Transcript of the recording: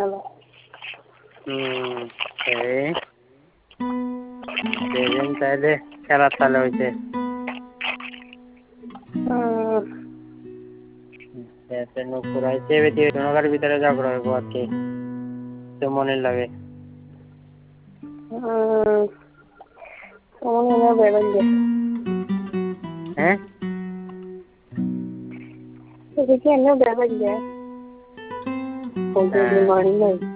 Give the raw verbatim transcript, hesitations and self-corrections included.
Hello. হুম এই যেদিন তাইলে খেলার তালে হইছে তেনো পুরাইছে বেটি নগর ভিতরে ঝগড়া হইব আর কি তো মনে লাগে মনে বেড়ে হ্যাঁ দেখি এনে বেড়ে যায় মর্নিং